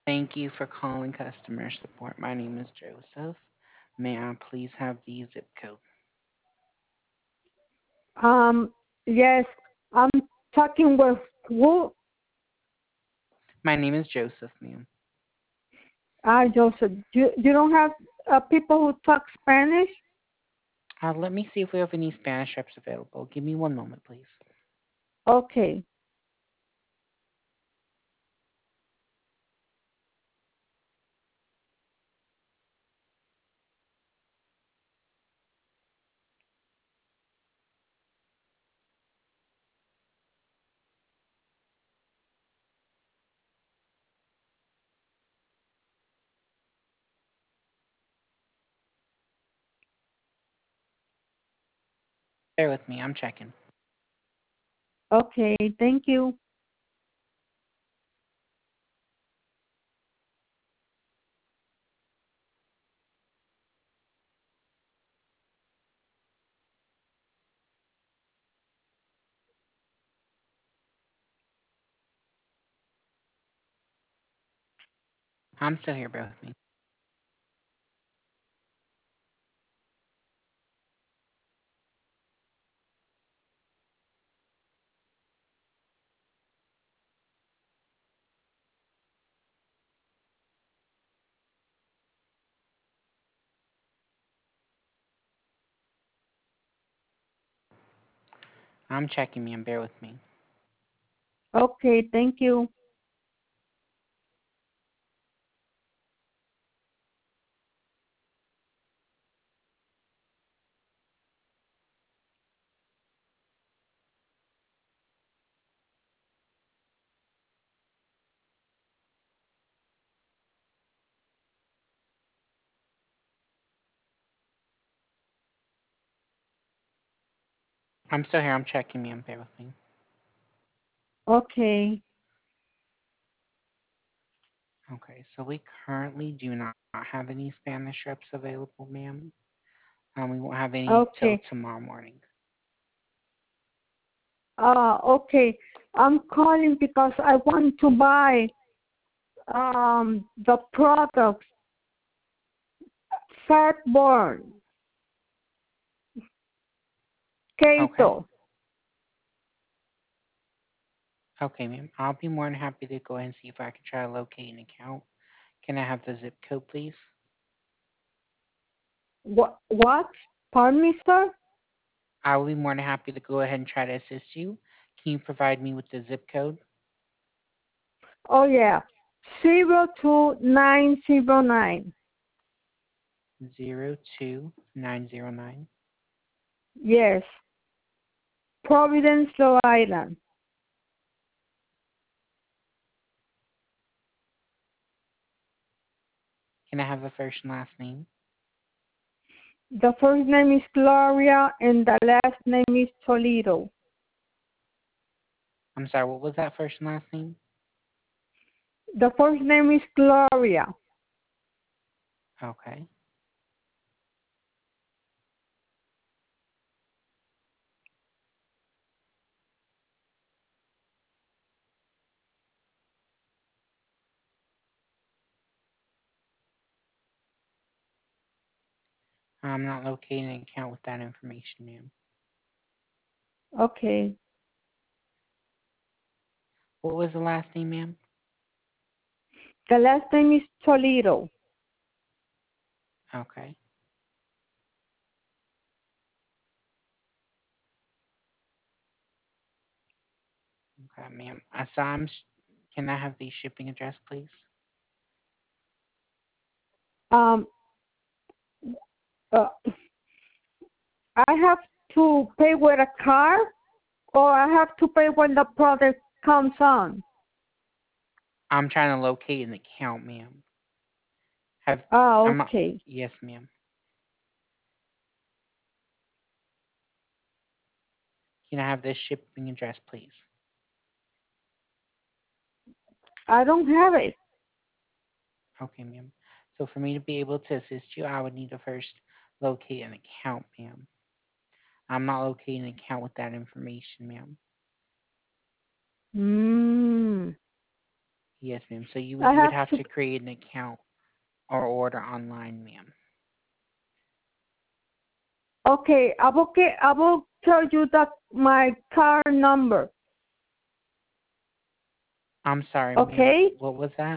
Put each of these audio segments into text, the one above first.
Thank you for calling customer support. My name is Joseph. May I please have the zip code? Um, yes, I'm talking with who? My name is Joseph, ma'am. Joseph. You don't have people who talk Spanish? Let me see if we have any Spanish reps available. Give me one moment, please. Okay. Bear with me. I'm checking. Okay, thank you. I'm still here. Bear with me. I'm checking, ma'am. Bear with me. Okay, thank you. I'm still here. I'm checking, ma'am. Bear with me. Okay, Okay, so we currently do not have any Spanish reps available, ma'am. We won't have any till okay. tomorrow morning. Okay. I'm calling because I want to buy the products Fatborn, Okay. Keto. Okay, ma'am. I'll be more than happy to go ahead and see if I can try to locate an account. Can I have the zip code, please? What? Pardon me, sir? I will be more than happy to go ahead and try to assist you. Can you provide me with the zip code? Oh yeah, 02909. 02909. Yes, Providence, Rhode Island. Can I have the first and last name? The first name is Gloria and the last name is Toledo. I'm sorry, what was that first and last name? The first name is Gloria. Okay. I'm not locating an account with that information, ma'am. Okay. What was the last name, ma'am? The last name is Toledo. Okay. Okay, ma'am. Can I have the shipping address, please? Um, uh, I have to pay with a card or I have to pay when the product comes on. I'm trying to locate an account, ma'am. Have I'm not, Okay. yes, ma'am. Can I have the shipping address, please? I don't have it. Okay, ma'am. So for me to be able to assist you, I would need to first locate an account, ma'am. I'm not locating an account with that information, ma'am. Mm. Yes, ma'am. So you I you would have have to. to create an account or order online, ma'am. Okay, I will tell you that my car number. I'm sorry, ma'am. Okay. What was that?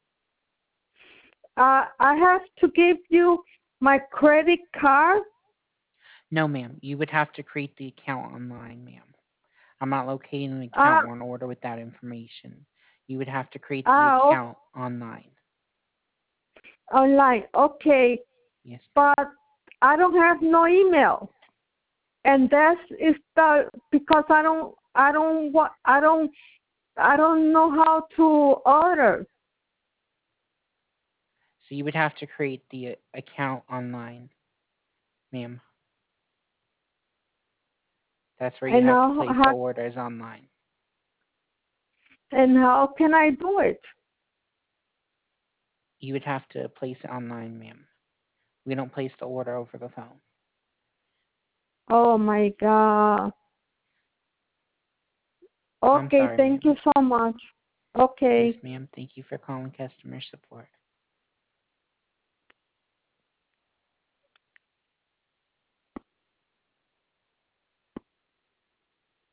I have to give you my credit card. No, ma'am. You would have to create the account online, ma'am. I'm not locating an Uh, account or an order with that information. You would have to create the oh, account online. online. Okay, Yes, ma'am. but I don't have no email, and that is the because I don't know how to order. So you would have to create the account online, ma'am. That's where you And have to how, place the how orders online. and how can I do it? You would have to place it online, ma'am. We don't place the order over the phone. Oh my God. I'm Okay, sorry, thank ma'am. you so much. Okay. Yes, ma'am. Thank you for calling customer support.